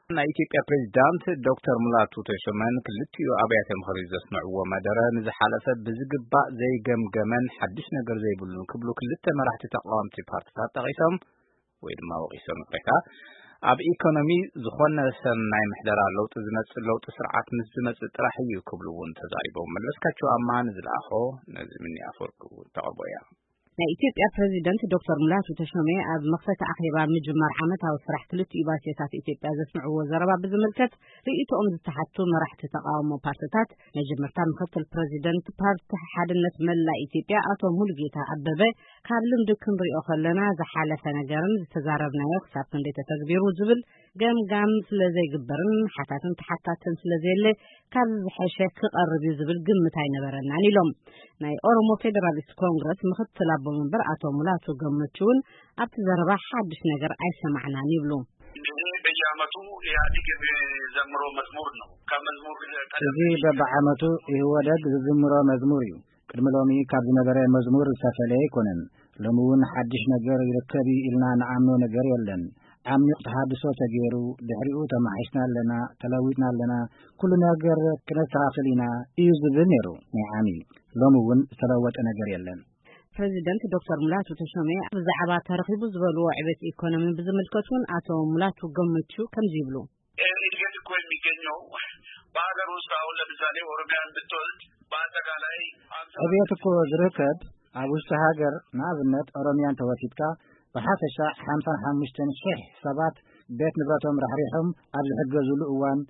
ኢትዮጵያ ፕሬዝዳንት ዶክተር ሙላቱ ተሾመን ክልቲኡ አብያተ ምክሪ ዘስምዕዎ መደረ ንዝሓለፈ ብዝግባእ ዘይገምገመን ሓድሽ ነገር ዘይብሉን ክብሉ ክልተ መራሕቲ ተቃወምቲ ፓርቲታት ጠቂሶም ወይ ድማ ወቂሶም ቆይታ ኣብ ኢኮኖሚ ዝኾነ ሰናይ ምሕደራ ለውጢ ዝመጽእ ለውጢ ስርዓት ምስ ዝመጽእ ጥራሕ እዩ ክብሉ እውን ተዛሪቦም መለስካቸው አማን ዝለኣኾ ነዚ ምን ያፈርቁ ተቀበያ ኢትዮጵያ ፕሬዝዳንት ዶክተር ሙላቱ ተሾመ ኣብ መክፈቲ ኣኼባ ምጅማር ዓመታዊ ስራሕ ክልቲኡ ባጀታት ኢትዮጵያ ዘስምዕዎ ዘረባ ብዝምልከት ርእይቶኦም ዝተሓቱ መራሕቲ ተቃውሞ ፓርቲታት መጀመርታ ምክትል ፕሬዝዳንት ፓርቲ ሓድነት መላእ ኢትዮጵያ አቶ ሙሉጌታ አበበ ካብ ልምዲ ክንሪኦ ከለና ዝሓለፈ ነገርን ዝተዛረብናዮ ክሳብ ክንደይ ተተግቢሩ ዝብል ገምጋም ስለዘይግበርን ሓታትን ተሓታትን ስለዘየለ ካብ ዝሓሸ ክቐርብ ዝብል ግምት ኣይነበረናን ኢሎም ናይ ኦሮሞ ፌደራሊስት ኮንግረስ ምክትል አቦ መንበር አቶ ሙላቱ ገመቹን ኣብቲ ዘረባ ሓድሽ ነገር አይሰማዕናን ይብሉ በየዓመቱ ኢህአዴግ ዘምሮ መዝሙር ነው ከመዝሙር እዚ በየዓመቱ ይወደድ ዝዝምሮ መዝሙር እዩ ቅድሚ ሎሚ ካብ ዝነበረ መዝሙር ዝተፈለየ ይኮነን ሎሚ እውን ሓድሽ ነገር ይርከብ ኢልና ንኣምኖ ነገር የለን ዓሚቕ ተሃድሶ ተገይሩ ድሕሪኡ ተማሒሽና ኣለና ተለዊጥና ኣለና ኩሉ ነገር ክነስተኻኽል ኢና እዩ ዝብል ነይሩ ናይ ዓሚ ሎሚ እውን ዝተለወጠ ነገር የለን ፕሬዝዳንት ዶክተር ሙላቱ ተሾመ ብዛዕባ ተረኺቡ ዝበልዎ ዕቤት ኢኮኖሚ ብዝምልከቱን አቶ ሙላቱ ገመቹ ከምዚ ይብሉ እድገት እኮ የሚገኘው በሀገር ውስጥ አሁን ለምሳሌ ኦሮሚያን ብትወስድ በአጠቃላይ ዕቤት እኮ ዝርከብ ኣብ ውሽጢ ሃገር ንኣብነት ኦሮሚያን ተወሲድካ በሓፈሻ 55,000 ሰባት ቤት ንብረቶም ረሕሪሖም ኣብ ዝሕገዝሉ እዋን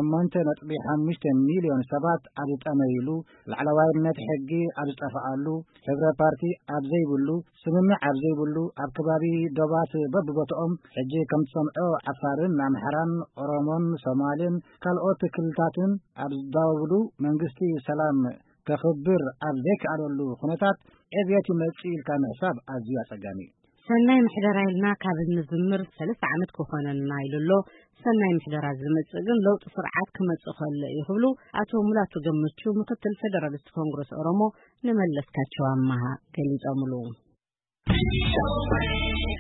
8.5 ሚልዮን ሰባት ኣብ ዝጠመይሉ ላዕለዋይነት ሕጊ ኣብ ዝጠፍኣሉ ሕብረ ፓርቲ ኣብ ዘይብሉ ስምምዕ ኣብ ዘይብሉ ኣብ ከባቢ ዶባት በብቦትኦም ሕጂ ከም ትሰምዖ ዓፋርን ኣምሓራን ኦሮሞን ሶማሌን ካልኦት ክልታትን ኣብ ዝዳወብሉ መንግስቲ ሰላም ከኽብር ኣብ ዘይከኣለሉ ኩነታት ዕብየት ይመጽእ ኢልካ ምሕሳብ ኣዝዩ ኣጸጋሚ ሰናይ ምሕደራ ኢልና ካብ ንዝምር 3 ዓመት ክኾነና ኢሉሎ ሰናይ ምሕደራ ዝመጽእ ግን ለውጢ ስርዓት ክመጽእ ከሎ ይኽብሉ አቶ ሙላቱ ገመቹ ምክትል ፌደራሊስት ኮንግረስ ኦሮሞ ንመለስካቸው አማሃ ገሊጾምሉ